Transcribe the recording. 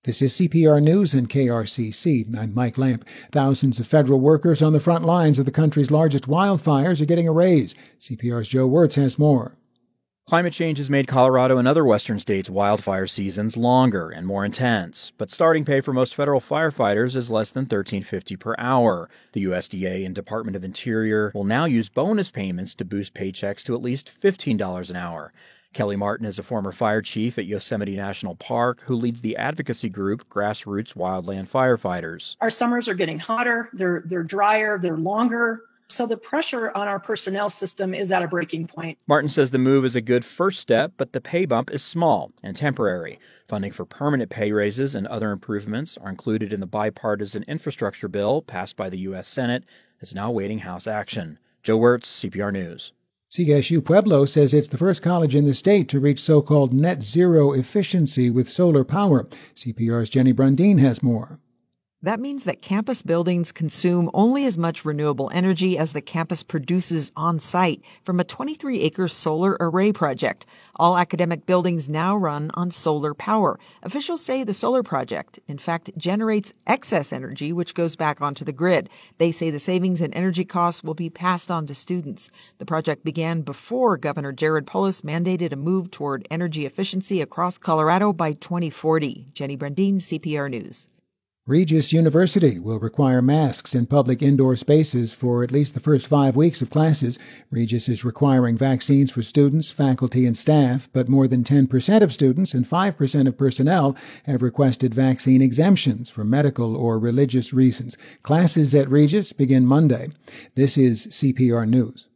This is CPR News and KRCC. I'm Mike Lamp. Thousands of federal workers on the front lines of the country's largest wildfires are getting a raise. CPR's Joe Wirtz has more. Climate change has made Colorado and other western states' wildfire seasons longer and more intense, but starting pay for most federal firefighters is less than $13.50 per hour. The USDA and Department of Interior will now use bonus payments to boost paychecks to at least $15 an hour. Kelly Martin is a former fire chief at Yosemite National Park who leads the advocacy group Grassroots Wildland Firefighters. Our summers are getting hotter, they're drier, they're longer. So the pressure on our personnel system is at a breaking point. Martin says the move is a good first step, but the pay bump is small and temporary. Funding for permanent pay raises and other improvements are included in the bipartisan infrastructure bill passed by the U.S. Senate that's now awaiting House action. Joe Wirtz, CPR News. CSU Pueblo says it's the first college in the state to reach so-called net zero efficiency with solar power. CPR's Jenny Brundin has more. That means that campus buildings consume only as much renewable energy as the campus produces on site from a 23-acre solar array project. All academic buildings now run on solar power. Officials say the solar project, in fact, generates excess energy, which goes back onto the grid. They say the savings in energy costs will be passed on to students. The project began before Governor Jared Polis mandated a move toward energy efficiency across Colorado by 2040. Jenny Brundin, CPR News. Regis University will require masks in public indoor spaces for at least the first 5 weeks of classes. Regis is requiring vaccines for students, faculty, and staff, but more than 10% of students and 5% of personnel have requested vaccine exemptions for medical or religious reasons. Classes at Regis begin Monday. This is CPR News.